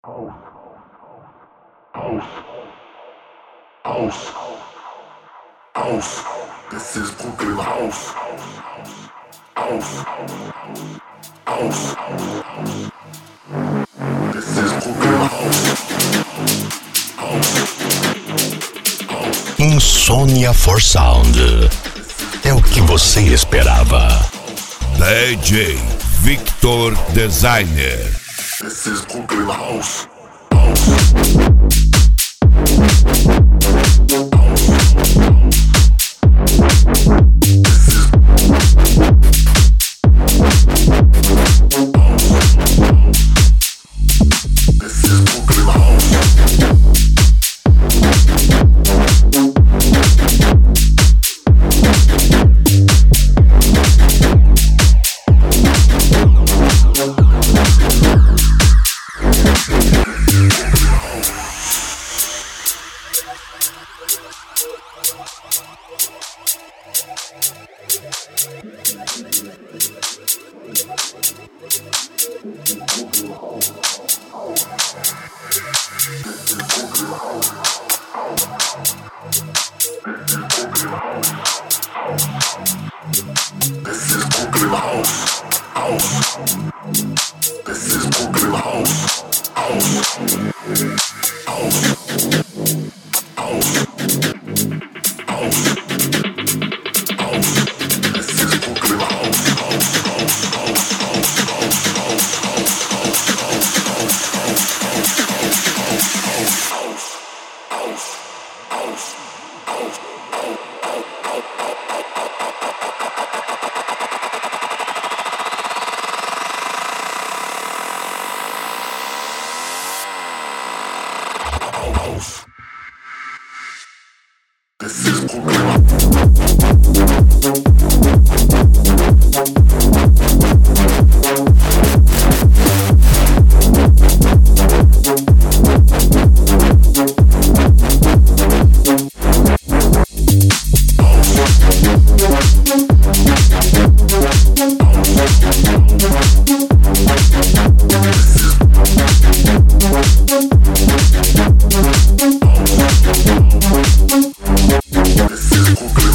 House. This is Brooklyn House. House. This is Brooklyn House. Insônia for Sound. É o que você esperava. DJ Victor Designer. This is Brooklyn House.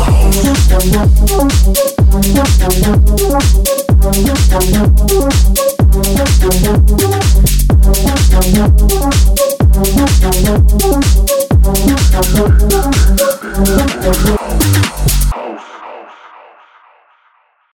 We'll be right back.